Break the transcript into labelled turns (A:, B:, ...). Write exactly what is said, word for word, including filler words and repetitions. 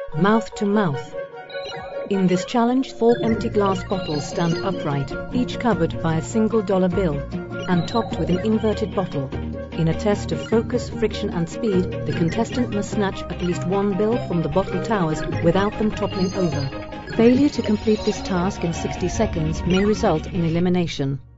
A: mouth to mouth. In this challenge, four empty glass bottles stand upright, each covered by a single dollar bill, and topped with an inverted bottle. In a test of focus, friction and speed, the contestant must snatch at least one bill from the bottle towers without them toppling over. Failure to complete this task in sixty seconds may result in elimination.